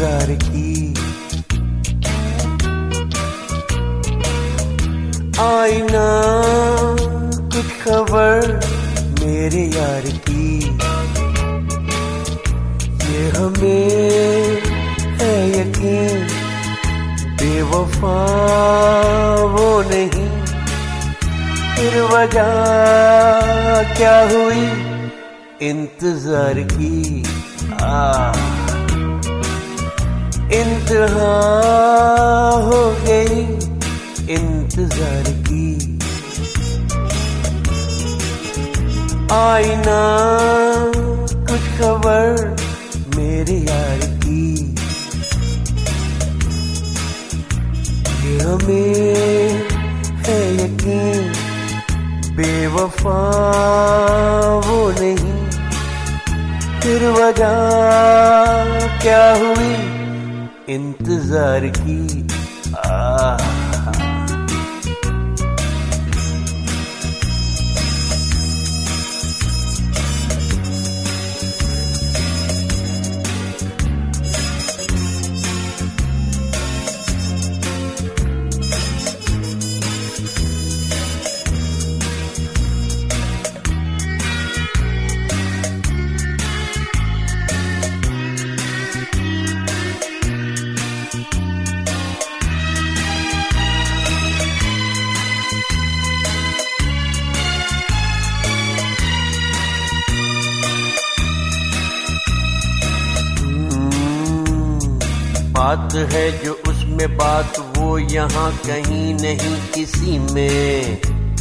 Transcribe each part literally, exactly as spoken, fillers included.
इंतजार की। आई ना कुछ खबर मेरे यार की, ये हमें है यकीन बेवफा वो नहीं। फिर वजह क्या हुई इंतजार की। आ इंतहा हो गई इंतजार की। आई ना कुछ खबर मेरे यार की, ये हमें है यकीन बेवफा वो नहीं। फिर वजह क्या हुई इंतजार की। आ बात है जो उसमें बात, वो यहाँ कहीं नहीं किसी में।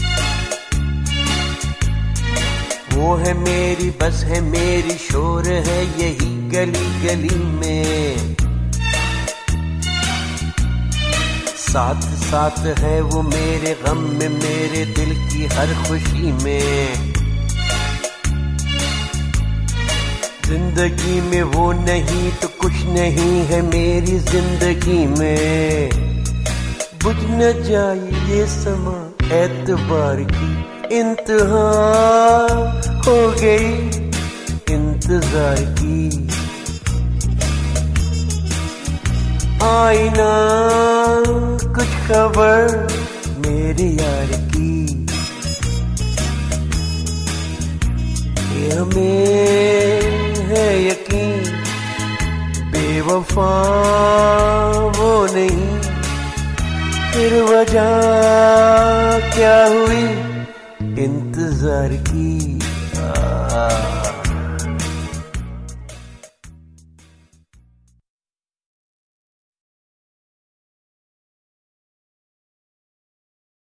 वो है मेरी बस है मेरी शोर है यही गली गली में। साथ साथ है वो मेरे गम में मेरे दिल की हर खुशी में। जिंदगी में वो नहीं तो कुछ नहीं है मेरी जिंदगी में। बुझ न जाए ये समा एतबार की, इंतहा हो गई इंतजार की। आई ना कुछ खबर मेरे यार की, ये हमें है यकीन बेवफा वो नहीं। फिर वजह क्या हुई इंतजार की।